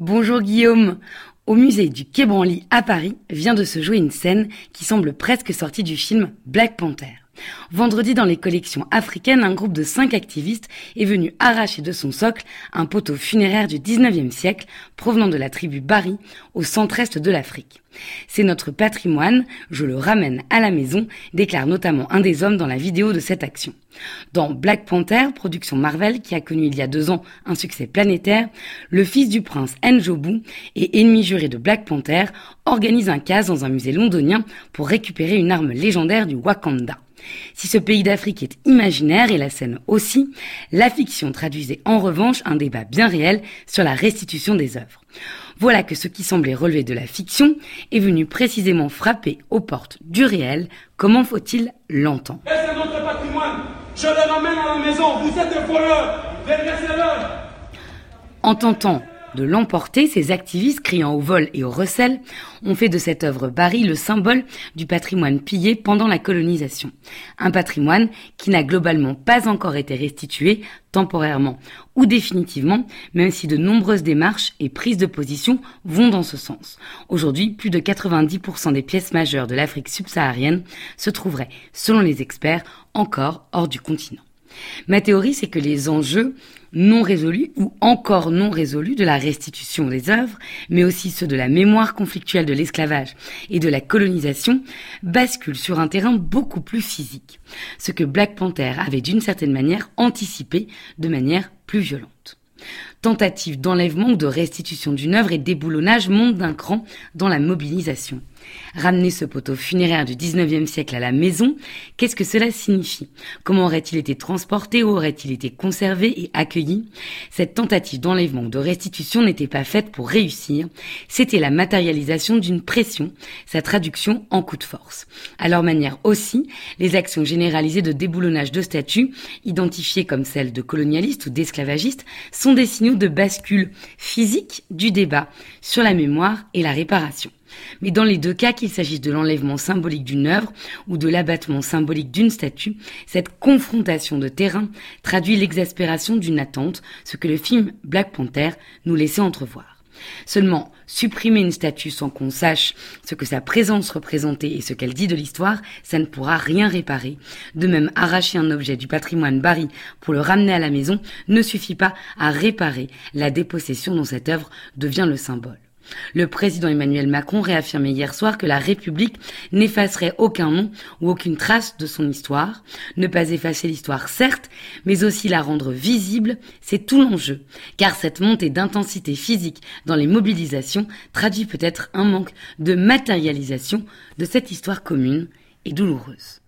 Bonjour Guillaume. Au musée du Quai Branly à Paris vient de se jouer une scène qui semble presque sortie du film Black Panther. Vendredi, dans les collections africaines, un groupe de 5 activistes est venu arracher de son socle un poteau funéraire du 19e siècle provenant de la tribu Bari au centre-est de l'Afrique. C'est notre patrimoine, je le ramène à la maison, déclare notamment un des hommes dans la vidéo de cette action. Dans Black Panther, production Marvel qui a connu il y a 2 ans un succès planétaire, le fils du prince N'Jobu et ennemi juré de Black Panther organise un casse dans un musée londonien pour récupérer une arme légendaire du Wakanda. Si ce pays d'Afrique est imaginaire et la scène aussi, la fiction traduisait en revanche un débat bien réel sur la restitution des œuvres. Voilà que ce qui semblait relever de la fiction est venu précisément frapper aux portes du réel. Comment faut-il l'entendre ? C'est notre patrimoine, je le ramène à la maison, vous êtes des voleurs, laissez-le. En tentant de l'emporter, ces activistes criant au vol et au recel ont fait de cette œuvre Bari le symbole du patrimoine pillé pendant la colonisation. Un patrimoine qui n'a globalement pas encore été restitué, temporairement ou définitivement, même si de nombreuses démarches et prises de position vont dans ce sens. Aujourd'hui, plus de 90% des pièces majeures de l'Afrique subsaharienne se trouveraient, selon les experts, encore hors du continent. Ma théorie, c'est que les enjeux non résolus ou encore non résolus de la restitution des œuvres, mais aussi ceux de la mémoire conflictuelle de l'esclavage et de la colonisation, basculent sur un terrain beaucoup plus physique. Ce que Black Panther avait d'une certaine manière anticipé de manière plus violente. Tentative d'enlèvement ou de restitution d'une œuvre et déboulonnage montent d'un cran dans la mobilisation. Ramener ce poteau funéraire du 19e siècle à la maison, qu'est-ce que cela signifie ? Comment aurait-il été transporté ou aurait-il été conservé et accueilli ? Cette tentative d'enlèvement ou de restitution n'était pas faite pour réussir, c'était la matérialisation d'une pression, sa traduction en coup de force. À leur manière aussi, les actions généralisées de déboulonnage de statues, identifiées comme celles de colonialistes ou d'esclavagistes, sont des signaux de bascule physique du débat sur la mémoire et la réparation. Mais dans les 2 cas, qu'il s'agisse de l'enlèvement symbolique d'une œuvre ou de l'abattement symbolique d'une statue, cette confrontation de terrain traduit l'exaspération d'une attente, ce que le film Black Panther nous laissait entrevoir. Seulement, supprimer une statue sans qu'on sache ce que sa présence représentait et ce qu'elle dit de l'histoire, ça ne pourra rien réparer. De même, arracher un objet du patrimoine Bari pour le ramener à la maison ne suffit pas à réparer la dépossession dont cette œuvre devient le symbole. Le président Emmanuel Macron réaffirmait hier soir que la République n'effacerait aucun nom ou aucune trace de son histoire. Ne pas effacer l'histoire, certes, mais aussi la rendre visible, c'est tout l'enjeu. Car cette montée d'intensité physique dans les mobilisations traduit peut-être un manque de matérialisation de cette histoire commune et douloureuse.